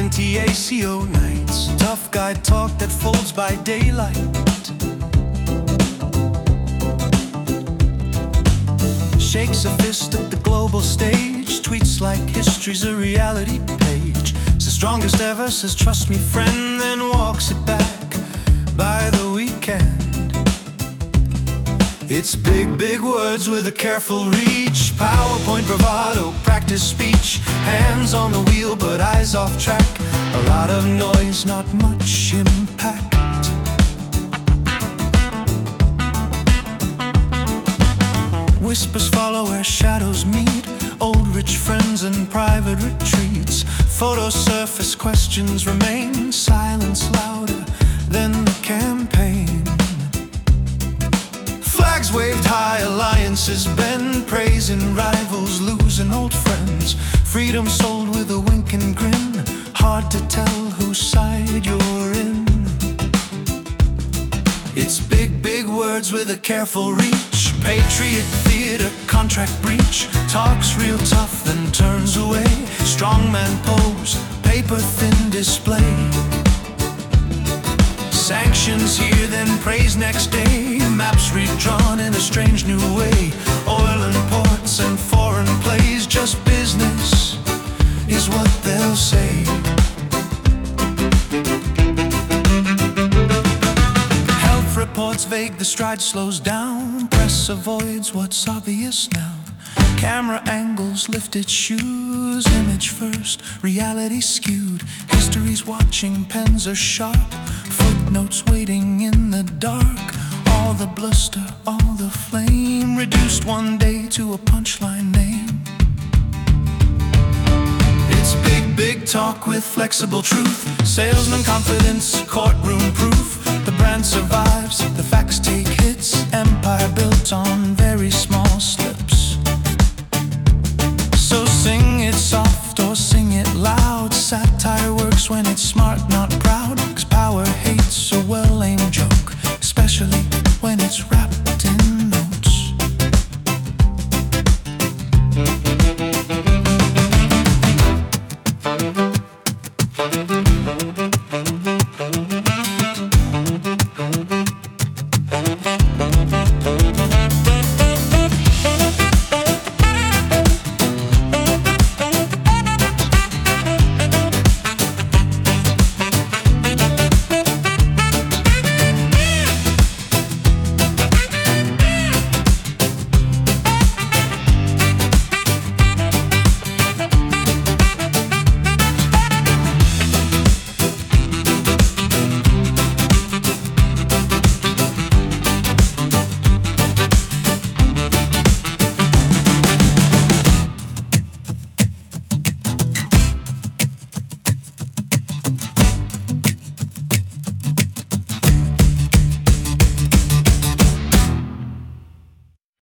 INTACO nights, tough guy talk that folds by daylight. Shakes a fist at the global stage, tweets like history's a reality page. It's the strongest ever, says trust me friend, then walks it back by the weekend. It's big, big words with a careful reach, PowerPoint bravado, practice speech, hands on the wheel but eyes off track. A lot of noise, not much impact. Whispers follow where shadows meet, old rich friends and private retreats. Photos surface, questions remain, silence louder than the campaign. Flags waved high, alliances bend, praising rivals, losing old friends. Freedom sold with a wink and grin, hard to tell whose side you're in. It's big, big words with a careful reach, patriot theater, contract breach. Talks real tough, then turns away. Strongman pose, paper thin display. Sanctions here, then praise next day. Maps redrawn in a strange new way. Oil and ports and foreign plays, just business is what they'll say. Health reports vague, the stride slows down. Press avoids what's obvious now. Camera angles, lifted shoes, image first, reality skewed. History's watching, pens are sharp, footnotes waiting in the dark. All the bluster, all the flame, reduced one day to a punchline name. It's big, big talk with flexible truth, salesman confidence, courtroom proof. The brand survives, the facts take hits, empire built on